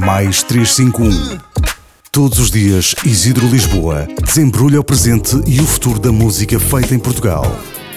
Mais 351. Todos os dias, Isidro Lisboa desembrulha o presente e o futuro da música feita em Portugal.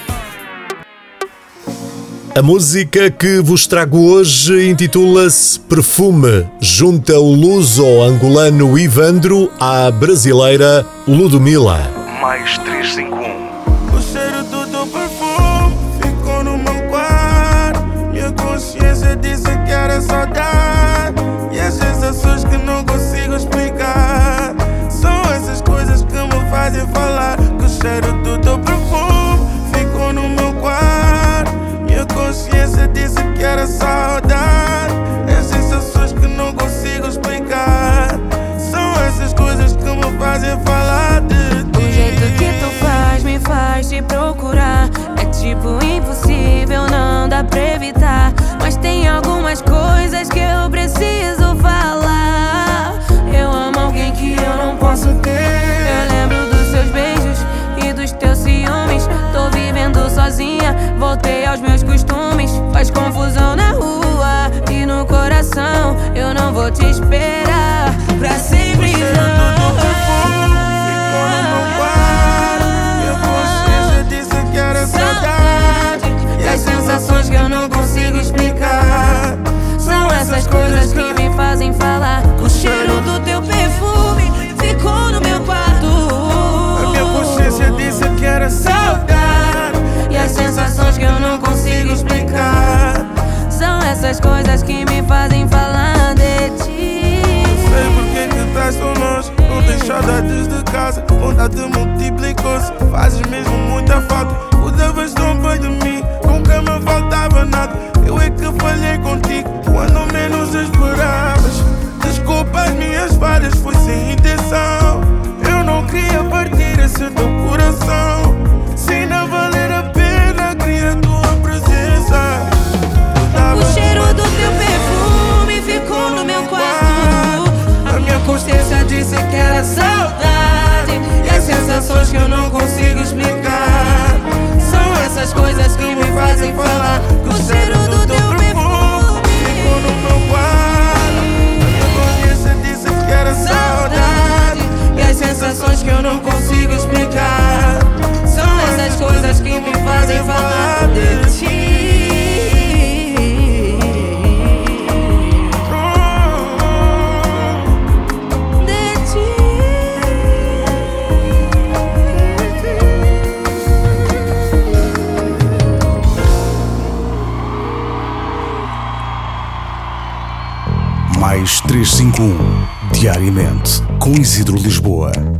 A música que vos trago hoje intitula-se Perfume, junta o luso-angolano Ivandro à brasileira Ludmilla. Mais 351. O cheiro do teu perfume ficou no meu quarto. Minha consciência disse que era saudade. E as sensações que não consigo explicar são essas coisas que me fazem falar. Que o cheiro do teu perfume ficou no meu quarto. Minha consciência disse que era saudade. As sensações que não consigo explicar são essas coisas que me fazem falar de ti. O jeito que tu faz me faz te procurar. É tipo impossível, não dá pra evitar. Mas tem algumas coisas que eu preciso falar. Eu amo alguém que eu não posso ter. Eu lembro dos seus beijos e dos teus ciúmes. Tô vivendo sozinha, voltei aos meus costumes. Faz confusão na rua e no coração. Eu não vou te esperar pra sempre, não. Sensações que eu não consigo explicar são essas coisas que me fazem falar. O cheiro do teu perfume ficou no meu quarto. A minha consciência disse que era saudade. E as sensações que eu não consigo explicar são essas coisas que me fazem falar de ti. Sei porque que estás tão longe. Não tens saudades de casa. Vontade multiplicou-se. Fazes mesmo muita falta. Cuidavas tão bem de mim. Nunca me faltava nada. Eu é que falhei contigo quando menos esperavas. Desculpa as minhas falhas, foi sem intenção. Eu não queria partir esse teu coração. Se não valer a pena, queria tua presença. O cheiro do teu perfume ficou no meu quarto. A minha consciência disse que era saudade. E as sensações que eu não consigo explicar são essas coisas que me fazem falar. O cheiro do teu perfume ficou no meu quarto. A minha consciência disse que era saudade. E as sensações que eu não consigo explicar são essas coisas que me fazem falar de ti. Mais 351. Diariamente, com Isidro Lisboa.